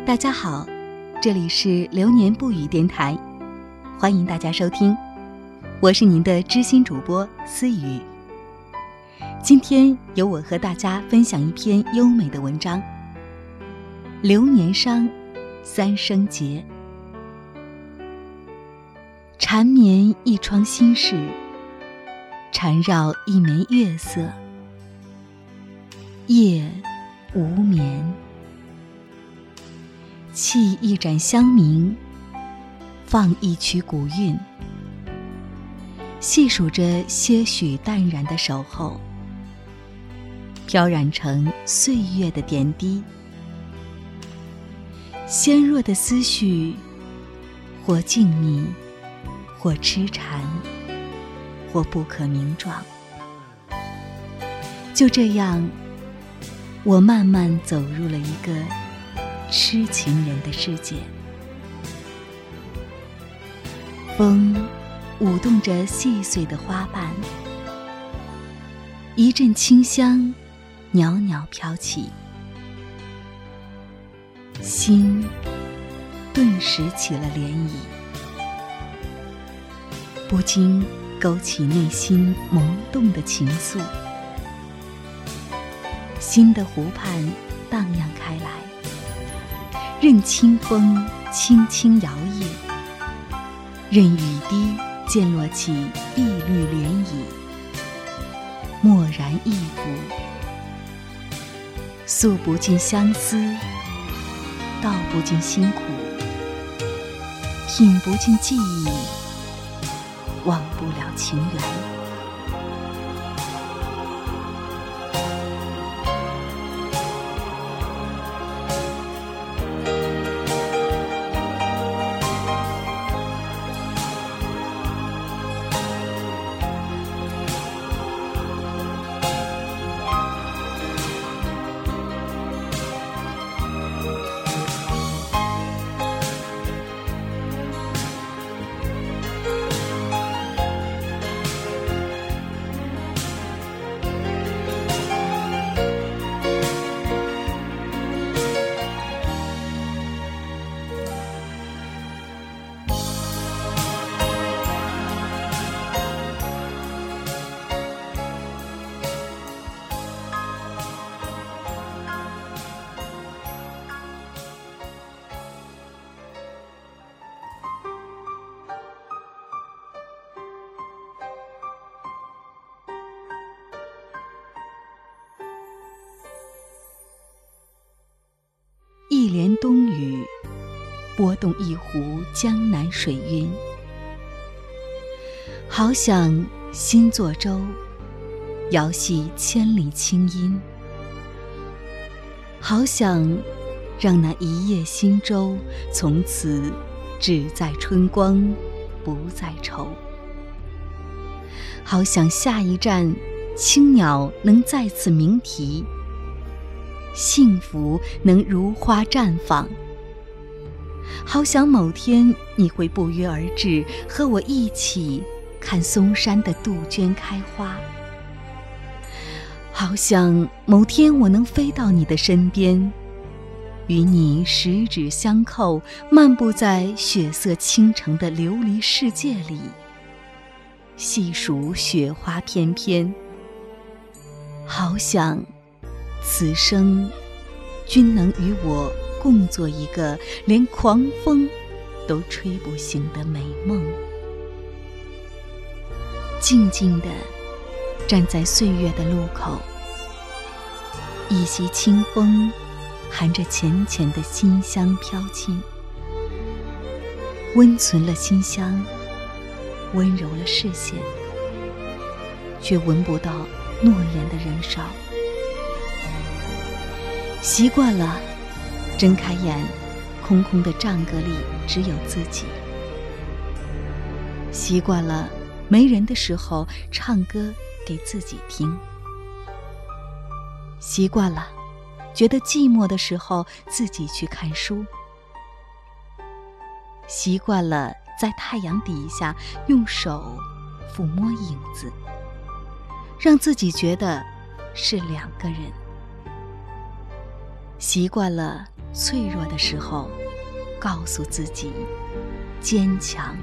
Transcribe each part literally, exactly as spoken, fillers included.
大家好，这里是流年不语电台，欢迎大家收听，我是您的知心主播思雨。今天由我和大家分享一篇优美的文章，流年伤，三生结。缠绵一窗心事，缠绕一枚月色，夜无眠。沏一盏香茗，放一曲古韵，细数着些许淡然的守候，飘染成岁月的点滴。纤弱的思绪，或静谧，或痴缠，或不可名状。就这样，我慢慢走入了一个痴情人的世界。风舞动着细碎的花瓣，一阵清香袅袅飘起，心顿时起了涟漪，不禁勾起内心萌动的情愫。心的湖畔荡漾开来，任清风轻轻摇曳，任雨滴溅落起碧绿涟漪，蓦然一幅，诉不尽相思，道不尽辛苦，品不尽记忆，忘不了情缘。一帘冬雨，拨动一湖江南水晕。好想新作舟，遥系千里清音。好想让那一叶新舟，从此只在春光，不再愁。好想下一站，青鸟能再次鸣啼，幸福能如花绽放。好想某天你会不约而至，和我一起看松山的杜鹃开花。好想某天我能飞到你的身边，与你十指相扣，漫步在血色倾城的琉璃世界里，细数雪花翩翩。好想此生均能与我共做一个连狂风都吹不醒的美梦。静静地站在岁月的路口，一袭清风含着浅浅的馨香飘进，温存了馨香，温柔了视线，却闻不到诺言的人梢。习惯了睁开眼，空空的帐阁里只有自己。习惯了没人的时候唱歌给自己听。习惯了觉得寂寞的时候自己去看书。习惯了在太阳底下用手抚摸影子，让自己觉得是两个人。 习惯了脆弱的时候，告诉自己坚强。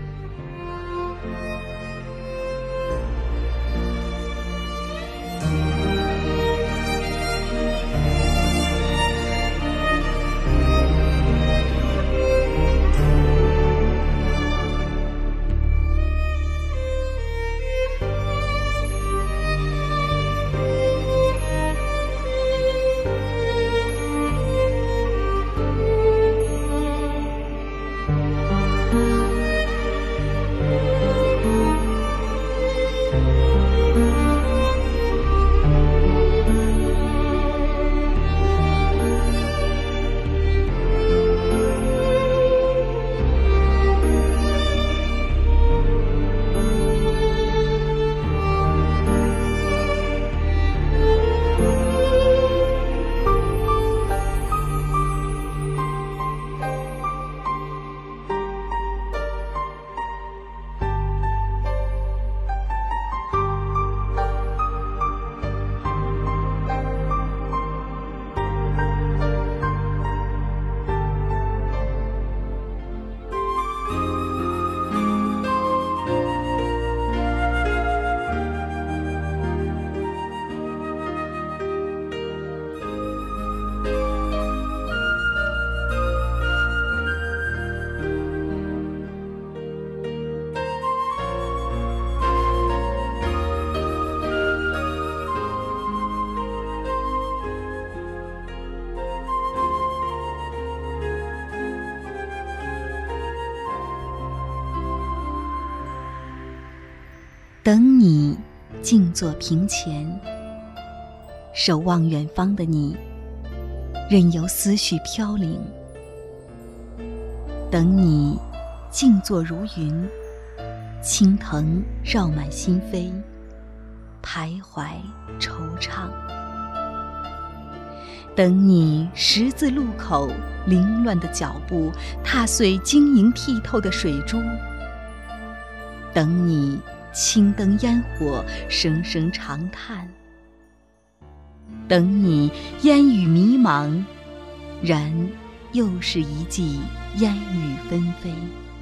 等你静坐屏前，守望远方的你，任由思绪飘零。等你静坐如云，青藤绕满心扉，徘徊惆怅。等你十字路口凌乱的脚步，踏碎晶莹剔透的水珠。等你青灯烟火，声声长叹。等你烟雨迷茫，然又是一季烟雨纷飞。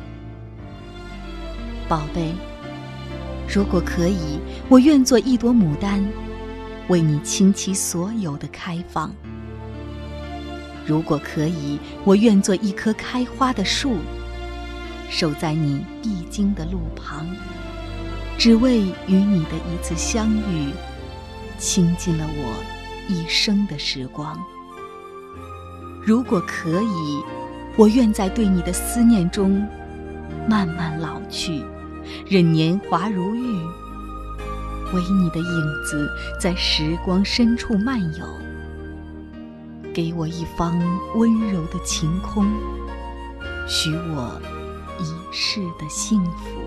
宝贝，如果可以，我愿做一朵牡丹，为你倾其所有的开放。如果可以，我愿做一棵开花的树，守在你必经的路旁，只为与你的一次相遇，倾尽了我一生的时光。如果可以，我愿在对你的思念中慢慢老去，任年华如玉，唯你的影子在时光深处漫游。给我一方温柔的晴空，许我一世的幸福。